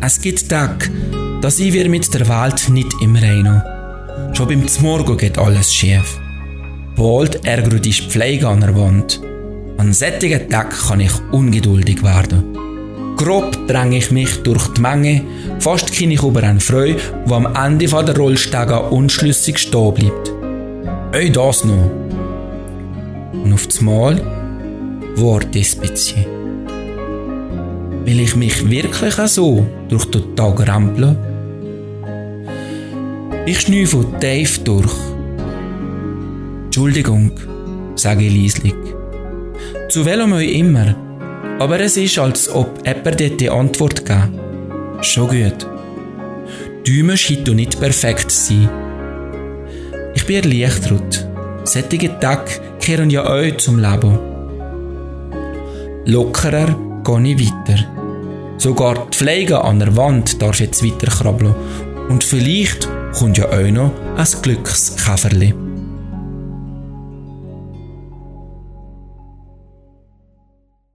Es gibt Tage, da sind wir mit der Welt nicht im Reinen. Schon beim Zmorgen geht alles schief. Bald ärgert die Pflege an der Wand. An solchen Tagen kann ich ungeduldig werden. Grob dränge ich mich durch die Menge, fast kann ich über einen Freu, der am Ende der Rollstege unschlüssig stehen bleibt. Das noch. Und auf das Mal warte ich ein bisschen. Will ich mich wirklich so durch den Tag rempeln? Ich schnüffle tief durch. Entschuldigung, sage ich leislich. Zu welchem euch immer. Aber es ist, als ob jemand dort die Antwort gab. Schon gut. Däume scheint nicht perfekt zu sein. Ich bin erleichtert. Solche Tage kehren ja euch zum Leben. Lockerer gehe ich weiter. Sogar die Pflege an der Wand darf jetzt weiter krabbeln. Und vielleicht kommt ja euch noch ein Glückskäferli.